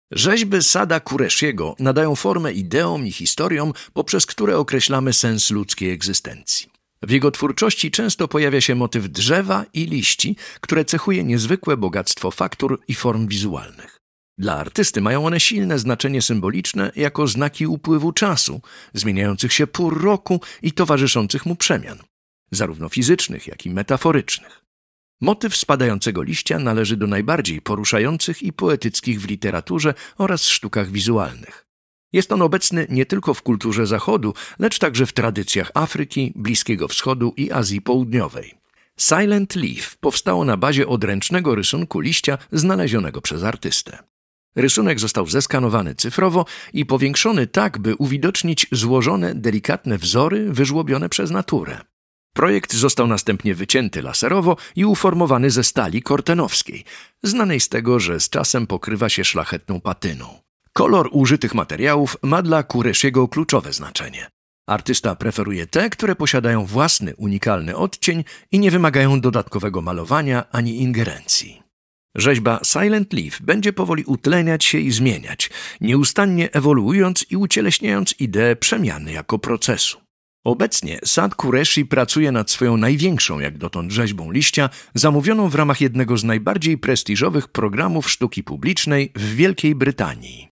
Rzeźby Sada Kureshiego nadają formę ideom i historiom, poprzez które określamy sens ludzkiej egzystencji. W jego twórczości często pojawia się motyw drzewa i liści, które cechuje niezwykłe bogactwo faktur i form wizualnych. Dla artysty mają one silne znaczenie symboliczne jako znaki upływu czasu, zmieniających się pór roku i towarzyszących mu przemian, zarówno fizycznych, jak i metaforycznych. Motyw spadającego liścia należy do najbardziej poruszających i poetyckich w literaturze oraz sztukach wizualnych. Jest on obecny nie tylko w kulturze Zachodu, lecz także w tradycjach Afryki, Bliskiego Wschodu i Azji Południowej. Silent Leaf powstało na bazie odręcznego rysunku liścia znalezionego przez artystę. Rysunek został zeskanowany cyfrowo i powiększony tak, by uwidocznić złożone, delikatne wzory wyżłobione przez naturę. Projekt został następnie wycięty laserowo i uformowany ze stali kortenowskiej, znanej z tego, że z czasem pokrywa się szlachetną patyną. Kolor użytych materiałów ma dla Kureshiego kluczowe znaczenie. Artysta preferuje te, które posiadają własny, unikalny odcień i nie wymagają dodatkowego malowania ani ingerencji. Rzeźba Silent Leaf będzie powoli utleniać się i zmieniać, nieustannie ewoluując i ucieleśniając ideę przemiany jako procesu. Obecnie Sad Kureshi pracuje nad swoją największą jak dotąd rzeźbą liścia, zamówioną w ramach jednego z najbardziej prestiżowych programów sztuki publicznej w Wielkiej Brytanii.